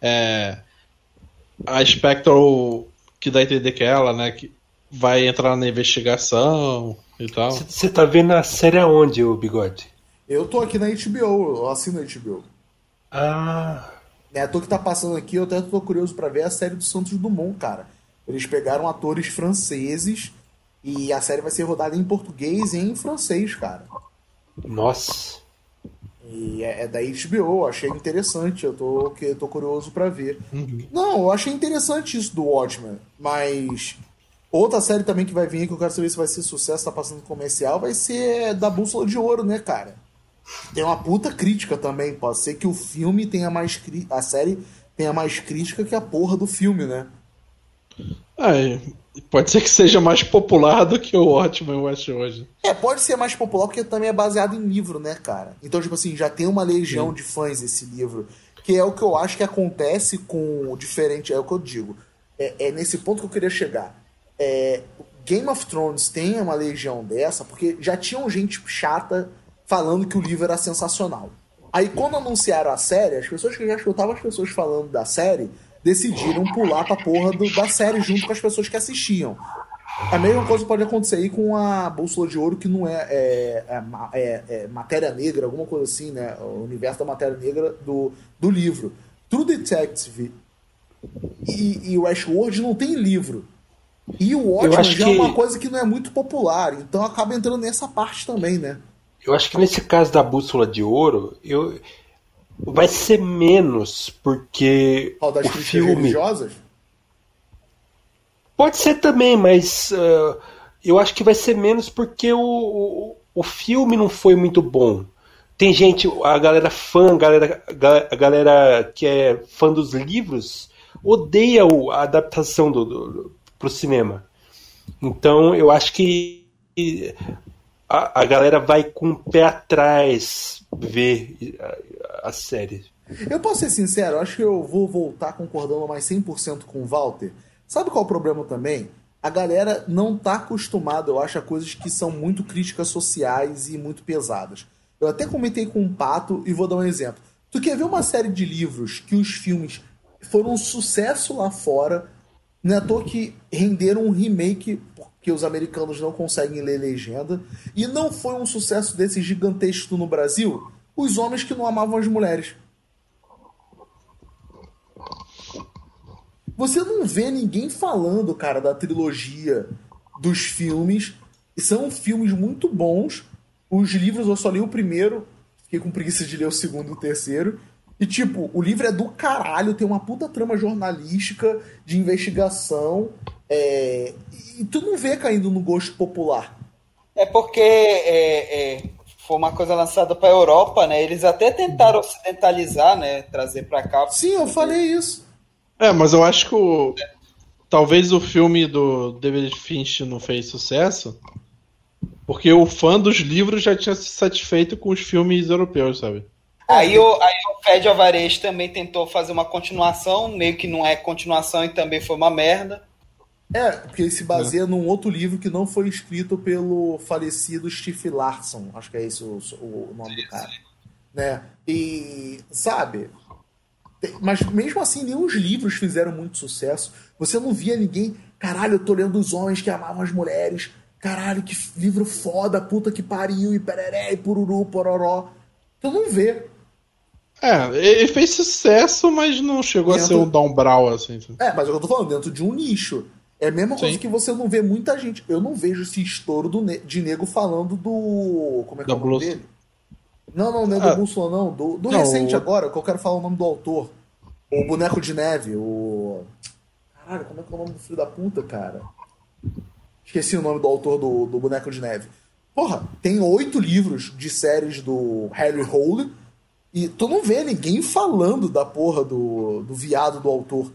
a Spectre, que dá a entender que é ela, né? Que vai entrar na investigação e tal. Você tá vendo a série aonde, o Bigode? Eu tô aqui na HBO, eu assino a HBO. Tô que tá passando aqui, eu até tô curioso pra ver a série do Santos Dumont, cara. Eles pegaram atores franceses e a série vai ser rodada em português e em francês, cara. Nossa. E é da HBO, achei interessante, eu tô curioso pra ver. Não, eu achei interessante isso do Watchmen, mas outra série também que vai vir, que eu quero saber se vai ser sucesso, tá passando comercial, vai ser da Bússola de Ouro, né, cara? Tem uma puta crítica também, pode ser que o filme tenha mais a série tenha mais crítica que a porra do filme, né? Pode ser que seja mais popular do que o Watchmen eu acho hoje. Pode ser mais popular porque também é baseado em livro, né, cara? Então, tipo assim, já tem uma legião de fãs esse livro, que é o que eu acho que acontece com o diferente, é o que eu digo. É nesse ponto que eu queria chegar. Game of Thrones tem uma legião dessa, porque já tinham gente chata falando que o livro era sensacional. Aí, quando anunciaram a série, as pessoas que já escutavam as pessoas falando da série decidiram pular pra porra da série junto com as pessoas que assistiam. A mesma coisa pode acontecer aí com a Bússola de Ouro, que não é Matéria Negra, alguma coisa assim, né? O universo da Matéria Negra do livro. True Detective e Westworld não tem livro. E o Watchmen já é uma coisa que não é muito popular, então acaba entrando nessa parte também, né? Eu acho que nesse caso da Bússola de Ouro, vai ser menos, porque o filme... religiosas? Pode ser também, mas eu acho que vai ser menos porque o filme não foi muito bom. Tem gente, a galera fã, a galera que é fã dos livros, odeia a adaptação pro cinema. Então eu acho que a galera vai com o pé atrás ver a série. Eu posso ser sincero, acho que eu vou voltar concordando mais 100% com o Walter. Sabe qual é o problema também? A galera não tá acostumada, eu acho, a coisas que são muito críticas sociais e muito pesadas. Eu até comentei com o Pato e vou dar um exemplo. Tu quer ver uma série de livros que os filmes foram um sucesso lá fora, não é à toa que renderam um remake porque os americanos não conseguem ler legenda, e não foi um sucesso desse gigantesco no Brasil? Os Homens que Não Amavam as Mulheres. Você não vê ninguém falando, cara, da trilogia dos filmes. São filmes muito bons. Os livros eu só li o primeiro, fiquei com preguiça de ler o segundo e o terceiro. E, tipo, o livro é do caralho, tem uma puta trama jornalística, de investigação, e tu não vê caindo no gosto popular. É porque foi uma coisa lançada pra Europa, né? Eles até tentaram ocidentalizar, né? Trazer pra cá. Sim, eu falei isso. Mas eu acho que talvez o filme do David Fincher não fez sucesso porque o fã dos livros já tinha se satisfeito com os filmes europeus, sabe? Aí o Fed Alvarez também tentou fazer uma continuação, meio que não é continuação e também foi uma merda. Porque ele se baseia num outro livro que não foi escrito pelo falecido Steve Larson, acho que é esse o nome do cara. Né? E, sabe... Mas mesmo assim, nem os livros fizeram muito sucesso. Você não via ninguém... Caralho, eu tô lendo Os Homens que Amavam as Mulheres. Caralho, que livro foda, puta que pariu, e pereré, e pururu, pororó. Tu não vê. Ele fez sucesso, mas não chegou a ser um Don Brown, assim. Mas eu tô falando, dentro de um nicho. É a mesma coisa que você não vê muita gente. Eu não vejo esse estouro de nego falando do... Como é que é o nome dele? Não é do Bússola, não. Do recente agora, que eu quero falar o nome do autor. O Boneco de Neve, Caralho, como é que é o nome do filho da puta, cara? Esqueci o nome do autor do Boneco de Neve. Porra, tem 8 livros de séries do Harry Hole e tu não vê ninguém falando da porra do viado do autor.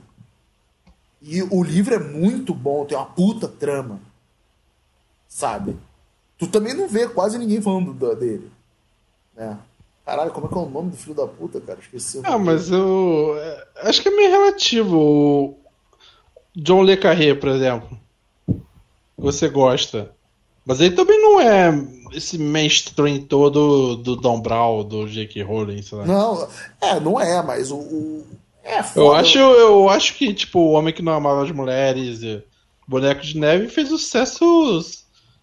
E o livro é muito bom, tem uma puta trama. Sabe? Tu também não vê quase ninguém falando dele. Caralho, como é que é o nome do filho da puta, cara? Esqueci o nome. Mas eu acho que é meio relativo. O John Le Carré, por exemplo. Você gosta. Mas ele também não é esse mainstream todo do Don Brown, do J.K. Rowling, sei lá. Não é, mas é foda. Eu acho que, tipo, O Homem que Não Amava as Mulheres, Boneco de Neve fez sucesso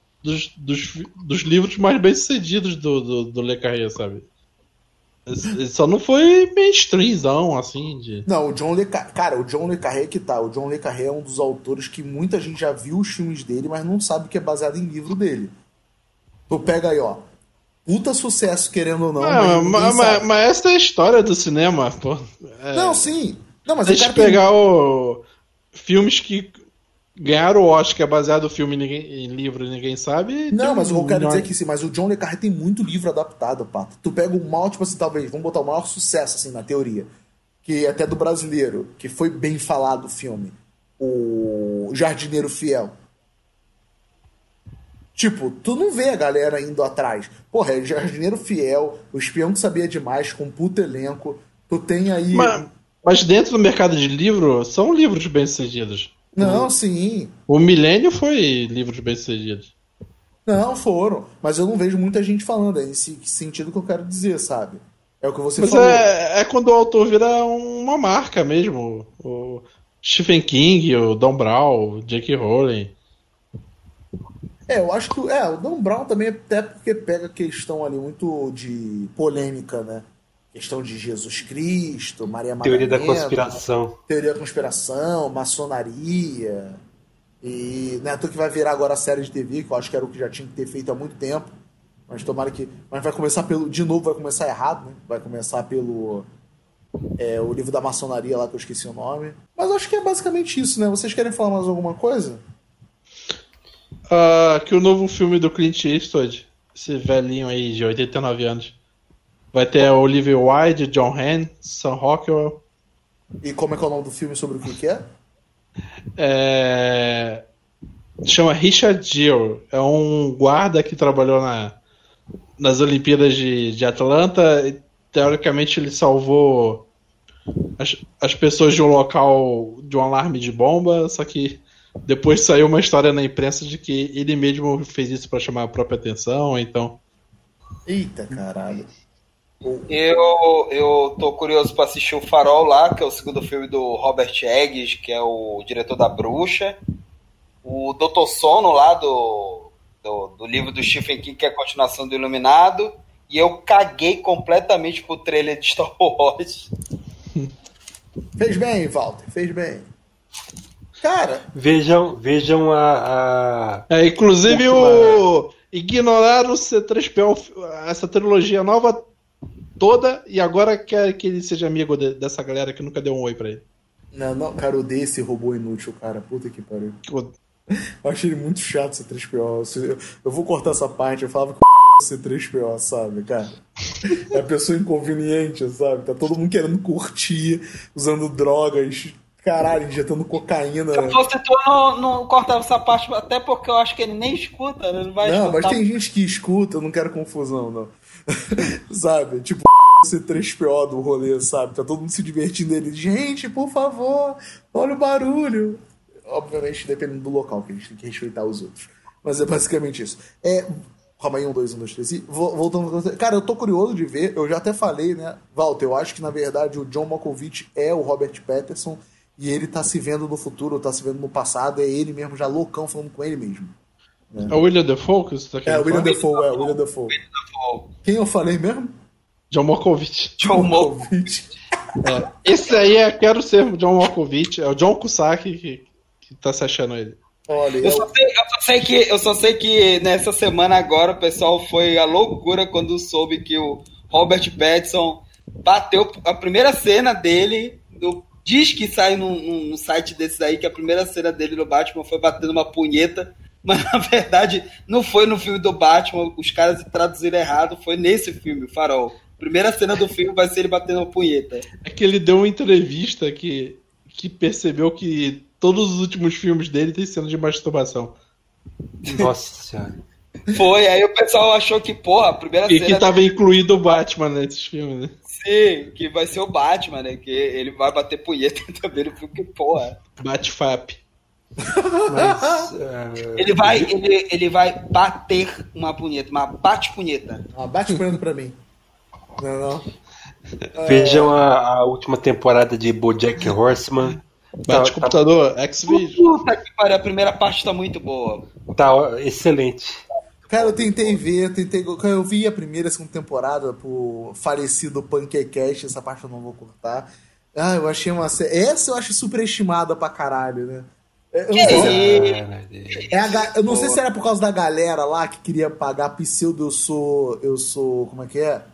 dos livros mais bem-sucedidos do Le Carré, sabe? Ele só não foi mainstreamzão, assim, Não, o John Le Carré... Cara, o John Le Carré que tá. O John Le Carré é um dos autores que muita gente já viu os filmes dele, mas não sabe que é baseado em livro dele. Tu pega aí, ó. Puta sucesso, querendo ou não. Mas essa é a história do cinema, pô. Não, sim. Não, mas deixa eu pegar filmes que ganharam o Oscar baseado no filme em livro e ninguém sabe. Não, mas eu quero dizer que sim, mas o John Le Carré tem muito livro adaptado, pá. Tu pega o maior, tipo assim, talvez, vamos botar o maior sucesso, assim, na teoria, que até do brasileiro, que foi bem falado o filme, o Jardineiro Fiel. Tipo, tu não vê a galera indo atrás. Porra, é Jardineiro Fiel, O Espião que Sabia Demais, com um puto elenco. Tu tem aí... Mas dentro do mercado de livro, são livros bem-sucedidos. Não, sim. O Milênio foi livros bem-sucedidos. Não, foram. Mas eu não vejo muita gente falando. É nesse sentido que eu quero dizer, sabe? É o que você falou. É quando o autor vira uma marca mesmo. O Stephen King, o Don Brown, o J.K. Rowling. Eu acho que o Don Brown também, até porque pega questão ali muito de polêmica, né? Questão de Jesus Cristo, Maria Madalena... Teoria da conspiração. Teoria da conspiração, maçonaria... E não é tu que vai virar agora a série de TV, que eu acho que era o que já tinha que ter feito há muito tempo. Mas tomara que... Mas vai começar pelo... De novo, vai começar errado, né? Vai começar pelo... o livro da maçonaria lá, que eu esqueci o nome. Mas eu acho que é basicamente isso, né? Vocês querem falar mais alguma coisa? Que o novo filme do Clint Eastwood, esse velhinho aí de 89 anos... Vai ter a Olivia Wilde, John Hamm, Sam Rockwell. E como é que é o nome do filme, sobre o que é? Chama Richard Gere. É um guarda que trabalhou nas Olimpíadas de Atlanta. E, teoricamente, ele salvou as pessoas de um local de um alarme de bomba. Só que depois saiu uma história na imprensa de que ele mesmo fez isso para chamar a própria atenção. Então. Eita, caralho. Eu tô curioso pra assistir o Farol lá, que é o segundo filme do Robert Eggers, que é o diretor da Bruxa. O Dr. Sono lá do livro do Stephen King, que é a continuação do Iluminado. E eu caguei completamente pro trailer de Star Wars. Fez bem, Walter, fez bem. Cara... Vejam inclusive ignoraram o C3PO, essa trilogia nova toda, e agora quer que ele seja amigo dessa galera que nunca deu um oi pra ele. Não, cara, eu odeio esse robô inútil, cara. Puta que pariu. Eu achei ele muito chato, C3PO. Eu vou cortar essa parte, eu falava que C3PO, sabe, cara? É a pessoa inconveniente, sabe? Tá todo mundo querendo curtir, usando drogas, caralho, injetando cocaína. Se eu fosse tu, não cortava essa parte, até porque eu acho que ele nem escuta, né? Ele vai não, escutar. Mas tem gente que escuta, eu não quero confusão, não. Sabe? Tipo, C3PO do rolê, sabe? Tá todo mundo se divertindo ele. Gente, por favor, olha o barulho. Obviamente, dependendo do local, que a gente tem que respeitar os outros. Mas é basicamente isso. Calma aí, 1, 2, 1, 2, 3. Voltando. Cara, eu tô curioso de ver. Eu já até falei, né? Walter, eu acho que na verdade o John Malkovich é o Robert Pattinson. E ele tá se vendo no futuro, tá se vendo no passado. É ele mesmo, já loucão, falando com ele mesmo. É o William Dafoe que você tá querendo falar? O William Dafoe. Quem eu falei mesmo? John Malkovich. John Malkovich. Esse aí quero ser o John Malkovich. É o John Cusack que tá se achando ele. Olha, eu só sei que nessa semana agora o pessoal foi a loucura quando soube que o Robert Pattinson bateu a primeira cena dele. Diz que sai num site desses aí que a primeira cena dele no Batman foi batendo uma punheta. Mas, na verdade, não foi no filme do Batman. Os caras traduziram errado. Foi nesse filme, o Farol. Primeira cena do filme vai ser ele batendo uma punheta. É que ele deu uma entrevista que percebeu que todos os últimos filmes dele tem cena de masturbação. Nossa senhora. Foi, aí o pessoal achou que, porra, a primeira cena... E que tava incluído o Batman nesses filmes, né? Sim, que vai ser o Batman, né? Que ele vai bater punheta também no filme, que porra. Bate-fap. Mas, ele vai bater uma punheta, uma bate-punheta. Bate-punheta pra mim. Não. Vejam a última temporada de BoJack Horseman. Bate-computador, X-Video. Puta que pariu, a primeira parte tá muito boa. Tá excelente. Cara, eu tentei ver, eu vi a primeira e segunda temporada por falecido Punkecast, essa parte eu não vou cortar. Eu achei uma série... Essa eu acho superestimada pra caralho, né? Eu não sei se era por causa da galera lá que queria pagar pseudo, eu sou, como é que é?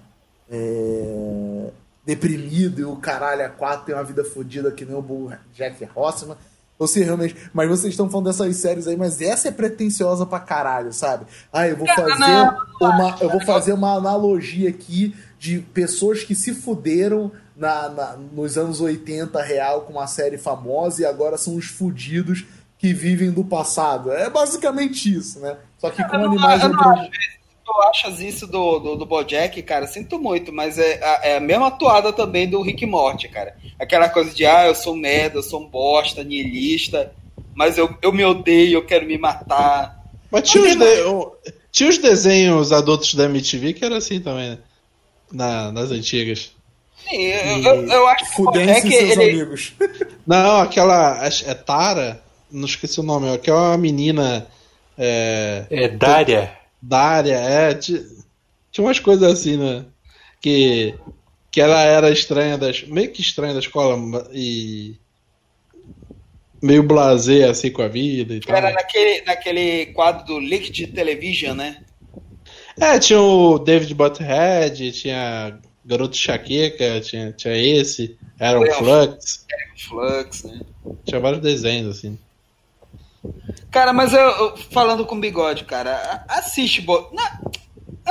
Deprimido e o caralho, a 4 tem uma vida fodida que nem o Jack Horseman. Ou se realmente... Mas vocês estão falando dessas séries aí, mas essa é pretensiosa pra caralho, sabe? Eu vou fazer uma analogia aqui de pessoas que se fuderam nos anos 80 real com uma série famosa e agora são os fudidos que vivem do passado. É basicamente isso, né? Só que com animais... Tu achas isso do BoJack, cara? Sinto muito, mas é a mesma atuada também do Rick e Morty, cara. Aquela coisa de, eu sou merda, eu sou um bosta, niilista, mas eu me odeio, eu quero me matar. Mas tinha os desenhos adultos da MTV que era assim também, né? Nas antigas. Sim, eu acho que o BoJack, amigos. Não, aquela... É Tara? Não esqueci o nome. Aquela menina... Daria. Daria, tinha umas coisas assim, né? Que ela era estranha meio que estranha da escola e meio blasé assim com a vida e tal. Era naquele quadro do Liquid Television, né? Tinha o David Butthead, tinha Garoto Chaqueca, tinha esse, era um Flux. Flux, né? Tinha vários desenhos assim. Cara, mas eu falando com bigode, cara, assiste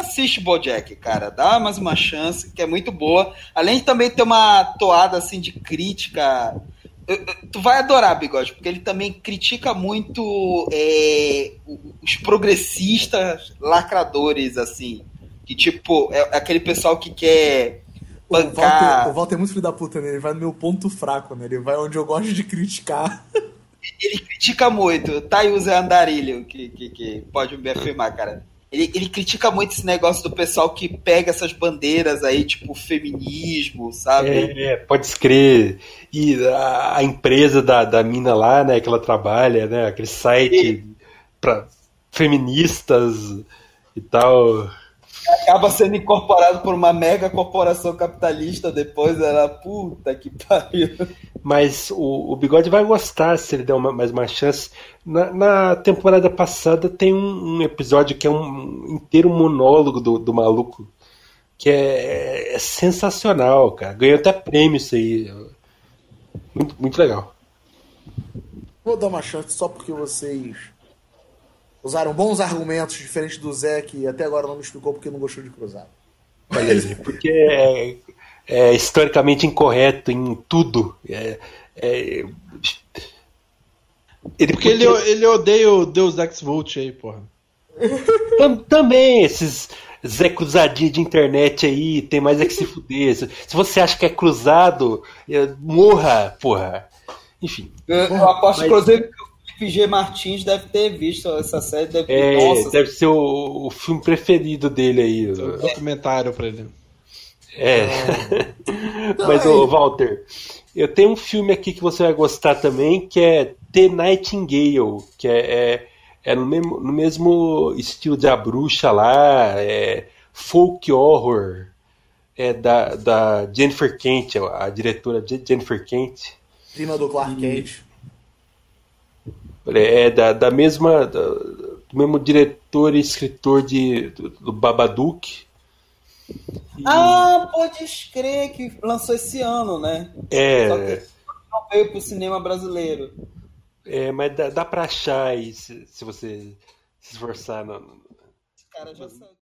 assiste BoJack, cara. Dá mais uma chance, que é muito boa. Além de também ter uma toada assim de crítica. Tu vai adorar, Bigode, porque ele também critica muito os progressistas lacradores, assim. Que, tipo, é aquele pessoal que quer bancar... O Walter é muito filho da puta, né? Ele vai no meu ponto fraco, né? Ele vai onde eu gosto de criticar. Ele critica muito. Tá aí o Zé Andarilho, que pode me afirmar, cara. Ele critica muito esse negócio do pessoal que pega essas bandeiras aí, tipo, feminismo, sabe? Pode escrever. E a empresa da mina lá, né, que ela trabalha, né, aquele site para feministas e tal. Acaba sendo incorporado por uma mega corporação capitalista depois, ela, puta que pariu. Mas o Bigode vai gostar se ele der mais uma chance. Na temporada passada tem um episódio que é um inteiro monólogo do maluco, que é sensacional, cara. Ganhou até prêmio isso aí. Muito, muito legal. Vou dar uma chance só porque vocês usaram bons argumentos diferentes do Zé, que até agora não me explicou porque não gostou de Cruzado. Olha aí, porque é historicamente incorreto em tudo. Porque ele odeia o Deus Ex Volt aí, porra. Também, esses Zé Cruzadinho de internet aí, tem mais é que se fuder. Se você acha que é cruzado, morra, porra. Enfim. Eu aposto, inclusive, que o Felipe G. Martins deve ter visto essa série. Deve ser o filme preferido dele aí. Um documentário pra ele. Mas, Walter, eu tenho um filme aqui que você vai gostar também, que é The Nightingale, que é no mesmo estilo de A Bruxa lá, folk horror, da Jennifer Kent, a diretora Jennifer Kent. Prima do Clark Kent. Da mesma, do mesmo diretor e escritor do Babadook. Pode crer que lançou esse ano, né? Só que não veio pro cinema brasileiro. Mas dá pra achar aí, se você se esforçar. Esse cara já sabe.